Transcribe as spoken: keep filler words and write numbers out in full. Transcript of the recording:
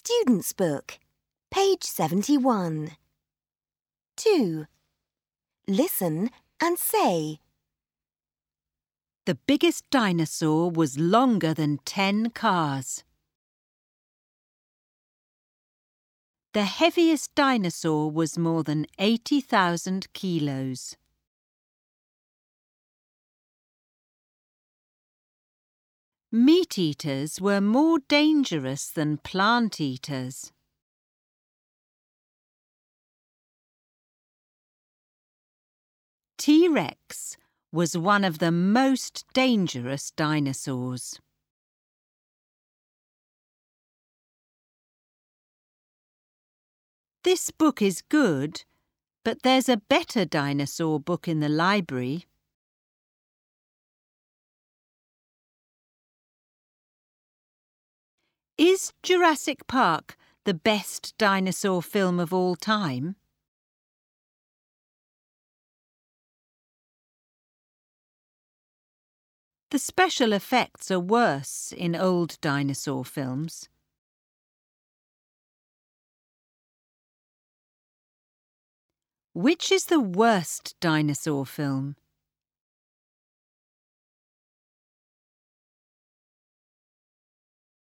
Student's Book, page seventy-one. two. Listen and say. The biggest dinosaur was longer than ten cars. The heaviest dinosaur was more than eighty thousand kilos. Meat eaters were more dangerous than plant eaters. T-Rex was one of the most dangerous dinosaurs. This book is good, but there's a better dinosaur book in the library. Is Jurassic Park the best dinosaur film of all time? The special effects are worse in old dinosaur films. Which is the worst dinosaur film?